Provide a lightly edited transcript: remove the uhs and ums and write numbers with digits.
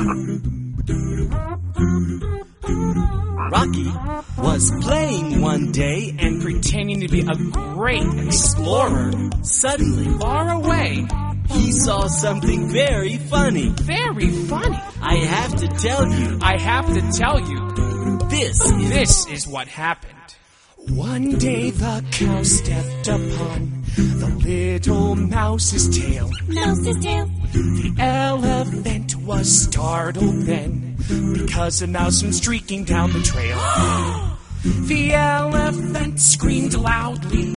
Rocky was playing one day and pretending to be a great explorer. suddenly Far away. he saw something very funny. Very funny. I have to tell you, I have to tell you, this is what happened. One day the cow stepped upon the little mouse's tail. Mouse's tail. The elephant was startled then, because a mouse went streaking down the trail. The elephant screamed loudly.